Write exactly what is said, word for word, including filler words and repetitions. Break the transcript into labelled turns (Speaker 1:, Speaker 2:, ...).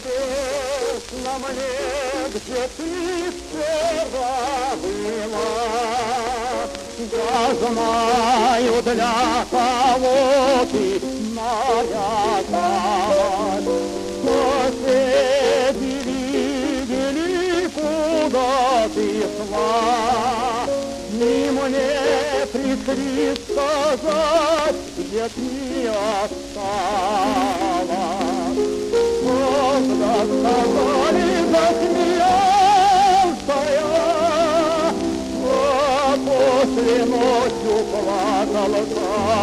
Speaker 1: Известно мне, где ты вчера была. Я знаю, для кого ты моя мать. Соседи видели, куда ты шла. И мне пришли сказать, где ты осталась. Когда сказали, засмеялся я, а после ночью плакал.